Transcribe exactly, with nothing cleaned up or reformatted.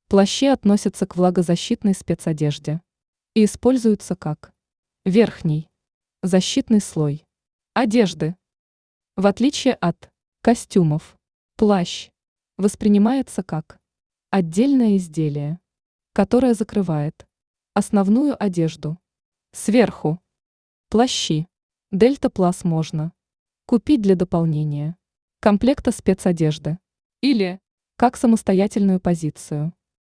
Плащи относятся к влагозащитной спецодежде и используются как верхний защитный слой одежды. В отличие от костюмов, плащ воспринимается как отдельное изделие, которое закрывает основную одежду. Сверху плащи Дельта Плас можно купить для дополнения комплекта спецодежды или как самостоятельную позицию.